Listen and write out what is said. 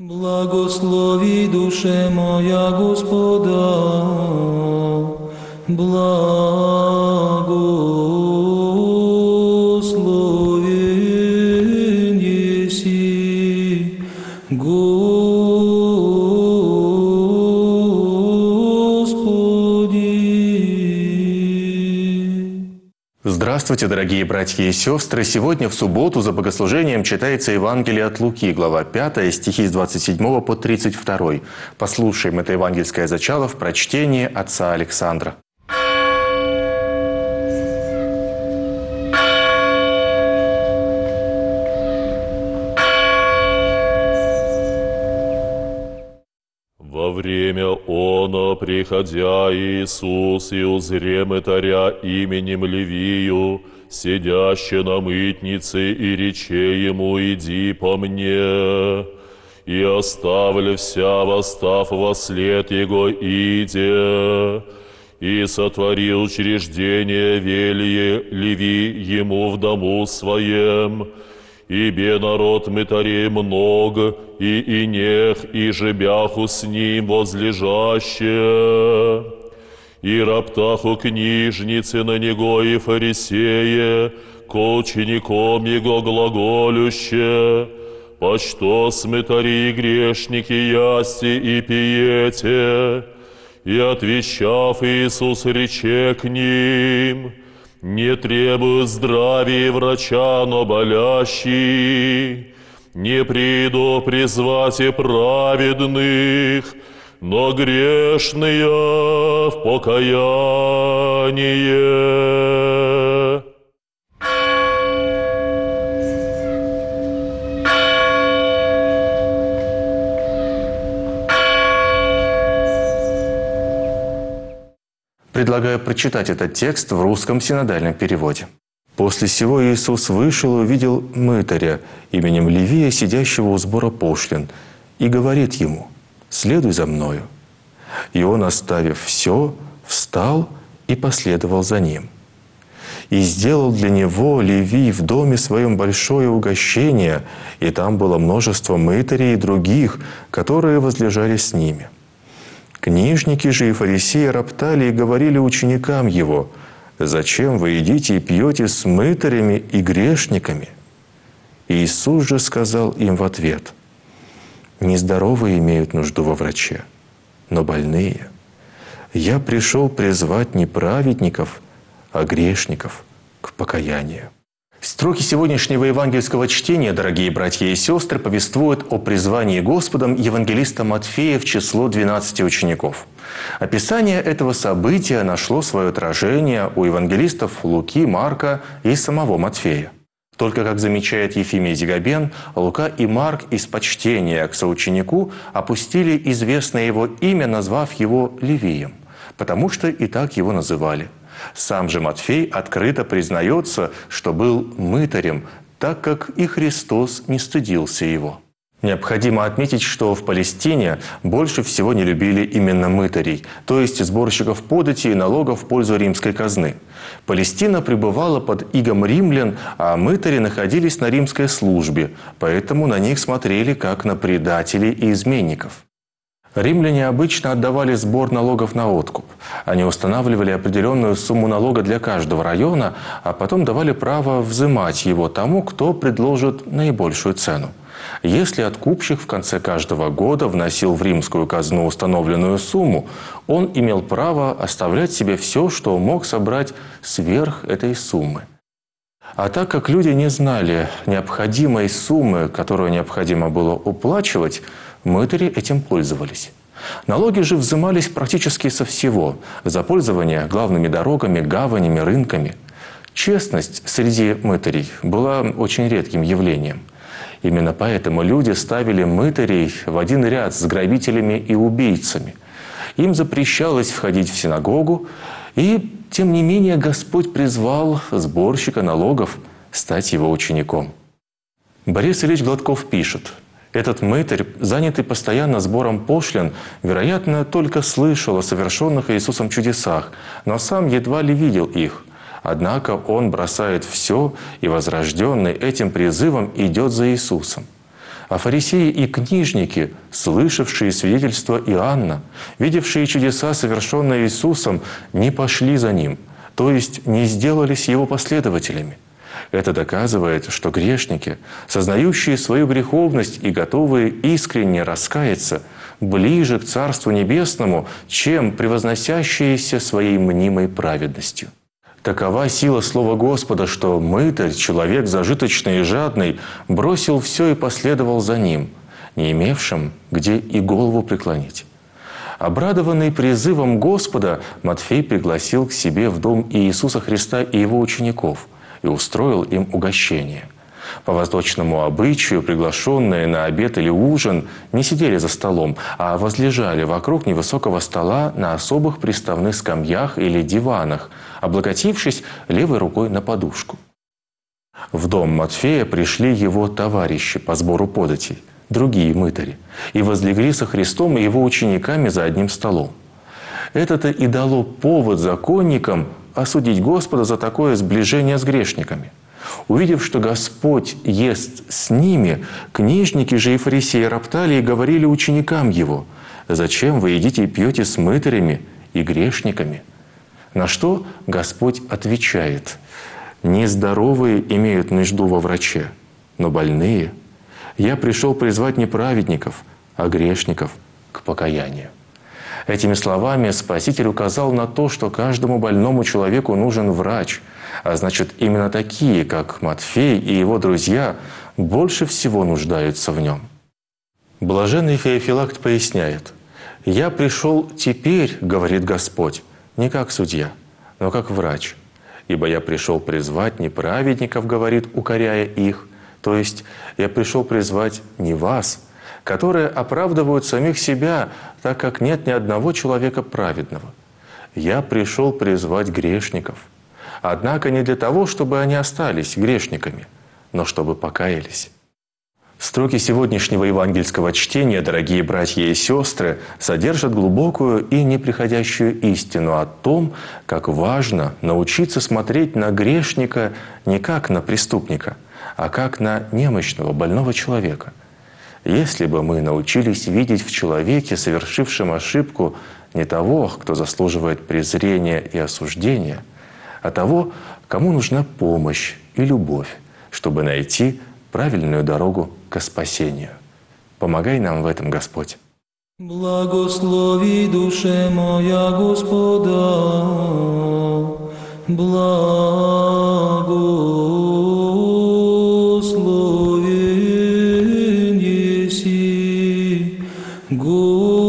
Благослови, душе моя, Господа, благословен еси, Господи. Здравствуйте, дорогие братья и сестры! Сегодня в субботу за богослужением читается Евангелие от Луки, глава 5, стихи с 27 по 32. Послушаем это евангельское зачало в прочтении отца Александра. Во время оно, приходя Иисус, и узре мытаря именем Левию, сидяще на мытнице, и рече ему: «Иди по мне». И оставлю вся, восстав во след его, иде. И сотворил учреждение велье Леви ему в дому своем. Ибе народ мытарей много, и инех, и жебяху с ним возлежаще. И роптаху книжницы на него и фарисеи, к учеником его глаголюще: «По что с мытари и грешники ясте и пиете?» И отвечав, Иисус рече к ним: «Не требую здравия врача, но болящий. Не приду призвать и праведных, но грешные в покаяние». Предлагаю прочитать этот текст в русском синодальном переводе. «После сего Иисус вышел и увидел мытаря именем Левия, сидящего у сбора пошлин, и говорит ему: „Следуй за мною“. И он, оставив все, встал и последовал за ним. И сделал для него Левий в доме своем большое угощение, и там было множество мытарей и других, которые возлежали с ними. Книжники же и фарисеи роптали и говорили ученикам его: „Зачем вы едите и пьете с мытарями и грешниками?“ Иисус же сказал им в ответ: „Нездоровые имеют нужду во враче, но больные. Я пришел призвать не праведников, а грешников к покаянию». Строки сегодняшнего евангельского чтения, дорогие братья и сестры, повествуют о призвании Господом евангелиста Матфея в число 12 учеников. Описание этого события нашло свое отражение у евангелистов Луки, Марка и самого Матфея. Только, как замечает Ефимий Зигабен, Лука и Марк из почтения к соученику опустили известное его имя, назвав его Левием, потому что и так его называли. Сам же Матфей открыто признается, что был мытарем, так как и Христос не стыдился его. Необходимо отметить, что в Палестине больше всего не любили именно мытарей, то есть сборщиков подати и налогов в пользу римской казны. Палестина пребывала под игом римлян, а мытари находились на римской службе, поэтому на них смотрели как на предателей и изменников. Римляне обычно отдавали сбор налогов на откуп. Они устанавливали определенную сумму налога для каждого района, а потом давали право взимать его тому, кто предложит наибольшую цену. Если откупщик в конце каждого года вносил в римскую казну установленную сумму, он имел право оставлять себе все, что мог собрать сверх этой суммы. А так как люди не знали необходимой суммы, которую необходимо было уплачивать, мытари этим пользовались. Налоги же взимались практически со всего – за пользование главными дорогами, гаванями, рынками. Честность среди мытарей была очень редким явлением. Именно поэтому люди ставили мытарей в один ряд с грабителями и убийцами. Им запрещалось входить в синагогу, и, тем не менее, Господь призвал сборщика налогов стать его учеником. Борис Ильич Гладков пишет: «Этот мытарь, занятый постоянно сбором пошлин, вероятно, только слышал о совершенных Иисусом чудесах, но сам едва ли видел их. Однако он бросает все и, возрожденный этим призывом, идет за Иисусом. А фарисеи и книжники, слышавшие свидетельство Иоанна, видевшие чудеса, совершенные Иисусом, не пошли за Ним, то есть не сделались Его последователями. Это доказывает, что грешники, сознающие свою греховность и готовые искренне раскаяться, ближе к Царству Небесному, чем превозносящиеся своей мнимой праведностью. Такова сила слова Господа, что мытарь, человек зажиточный и жадный, бросил все и последовал за Ним, не имевшим, где и голову преклонить. Обрадованный призывом Господа, Матфей пригласил к себе в дом Иисуса Христа и Его учеников и устроил им угощение. По восточному обычаю приглашенные на обед или ужин не сидели за столом, а возлежали вокруг невысокого стола на особых приставных скамьях или диванах, облокотившись левой рукой на подушку. В дом Матфея пришли его товарищи по сбору податей, другие мытари, и возлегли со Христом и Его учениками за одним столом. Это-то и дало повод законникам осудить Господа за такое сближение с грешниками. Увидев, что Господь ест с ними, книжники же и фарисеи роптали и говорили ученикам Его: «Зачем вы едите и пьете с мытарями и грешниками?» На что Господь отвечает: «Нездоровые имеют нужду во враче, но больные. Я пришел призвать не праведников, а грешников к покаянию». Этими словами Спаситель указал на то, что каждому больному человеку нужен врач, а значит, именно такие, как Матфей и его друзья, больше всего нуждаются в нем. Блаженный Феофилакт поясняет: «Я пришел теперь, — говорит Господь, — не как судья, но как врач. Ибо я пришел призвать не праведников, — говорит, укоряя их, — то есть я пришел призвать не вас, которые оправдывают самих себя, так как нет ни одного человека праведного. Я пришел призвать грешников. Однако не для того, чтобы они остались грешниками, но чтобы покаялись». Строки сегодняшнего евангельского чтения, дорогие братья и сестры, содержат глубокую и неприходящую истину о том, как важно научиться смотреть на грешника не как на преступника, а как на немощного, больного человека. Если бы мы научились видеть в человеке, совершившем ошибку, не того, кто заслуживает презрения и осуждения, а того, кому нужна помощь и любовь, чтобы найти правильную дорогу к спасению. Помогай нам в этом, Господь. Благослови, душе моя, Господа, благословен еси, Господи.